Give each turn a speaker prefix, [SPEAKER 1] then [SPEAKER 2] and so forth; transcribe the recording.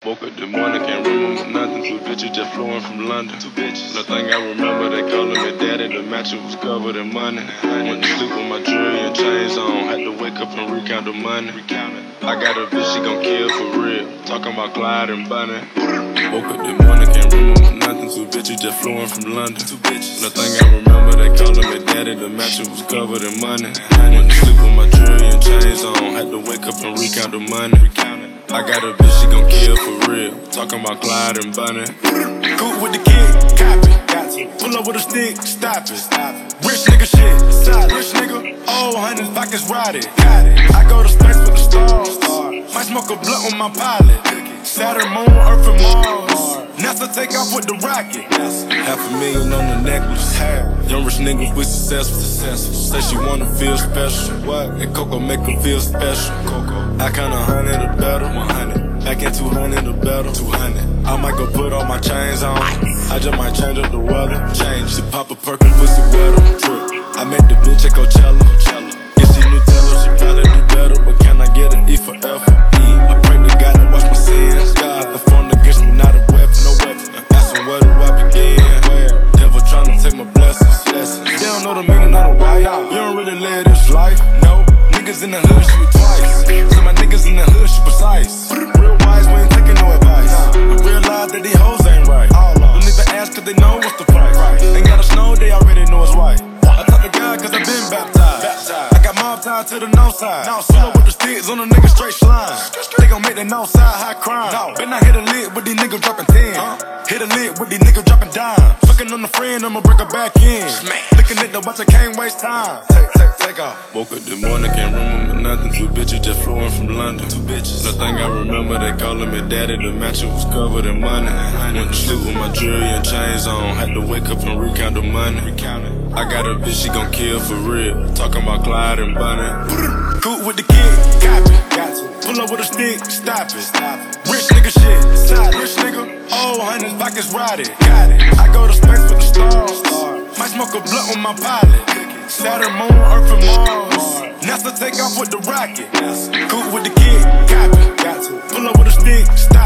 [SPEAKER 1] Woke up this morning, can't remember nothing. Two bitches just flowing from London. Two bitches. Nothing I remember, they calling me daddy. The mattress was covered in money. Went to sleep with my jewelry and chains on. Had to wake up and recount the money. I got a bitch, she gon' kill for real. Talking about Clyde and Bunny. Woke up this morning, can't remember nothing. Two bitches just flowing from London. Two bitches. Nothing I remember, they calling me daddy. The mattress was covered in money. Went to sleep with my jewelry and chains on. Had to wake up and recount the money. I got a bitch, she gon' kill for real. Talking about Clyde and Bunny.
[SPEAKER 2] Cool with the kid, copy. Pull up with a stick, stop it. Rich nigga shit, solid. Rich nigga, oh, 100 pockets rotted. Got it. I go to space with the stars. Might smoke a blunt with my pilot. Saturn, Moon, Earth, and Mars. NASA take off with the rocket.
[SPEAKER 1] $500,000 on the necklace. Young rich niggas we successful. Say she wanna feel special. What? And Coco make her feel special. I kinda 100 or better. 100. Back in 200 or better. 200. I might go put all my chains on. I just might change up the weather. Change. She pop a Perkin, pussy wetter. I met the bitch at Coachella. If she Nutella, she probably do better. But can I get an E for effort? I pray to God to watch my sins. God, the phone against me, not a weapon. No weapon. Asking where do I begin? Devil tryna take my blessings. They don't know the meaning of the why. You don't really live this life. No. Niggas in the hood shoot twice. So my niggas in the hood shoot precise. Real wise, we ain't taking no advice. I realize that these hoes ain't right. Don't even ask cause they know what's the price. Ain't gotta snow, they already know it's white. I talk to God cause I been baptized. I got mob tied to the north side. Pull up with the sticks on the nigga straight slime. They gon' make the north side high crime. Been I hit a lick with these niggas dropping 10. Hit a lick with these niggas dropping dimes. Fucking on the friend, I'ma break her back in. Looking at the watch, I can't waste time. Take off. Woke up this morning, can't remember nothing. Two bitches just flowing from London. Two bitches. Nothing I remember, they calling me daddy. The mattress was covered in money. Went to sleep with my jewelry and chains on. Had to wake up and recount the money. I got a bitch, she gon' kill for real. Talking about Clyde and Bunny.
[SPEAKER 2] Cool with the kid, copy. Pull up with a stick, stop it. Rich nigga shit, solid. Rich nigga, oh, 100 pockets rotted. Got it. I go to space with the stars. Might smoke a blunt with my pilot. Saturn, Moon, Earth, and Mars. NASA take off with the rocket. Cool with the kid, copy. Pull up with a stick, stop